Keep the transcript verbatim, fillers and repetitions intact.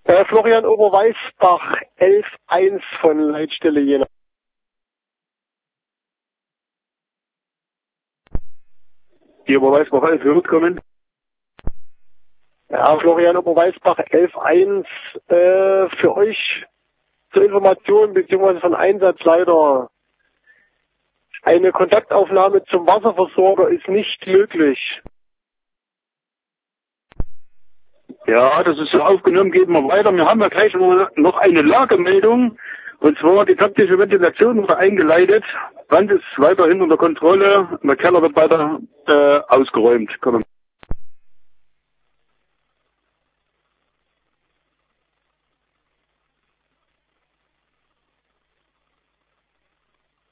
Äh, Florian Oberweisbach, elf eins von Leitstelle Jena. Die Oberweisbach elf wird kommen. Ja, Florian Oberweisbach, elf eins, äh, für euch zur Information bzw. von Einsatzleiter. Eine Kontaktaufnahme zum Wasserversorger ist nicht möglich. Ja, das ist so aufgenommen, geben wir weiter. Wir haben ja gleich noch eine Lagemeldung. Und zwar die taktische Ventilation wurde eingeleitet. Brand ist weiterhin unter Kontrolle. Der Keller wird weiter äh, ausgeräumt. Komm.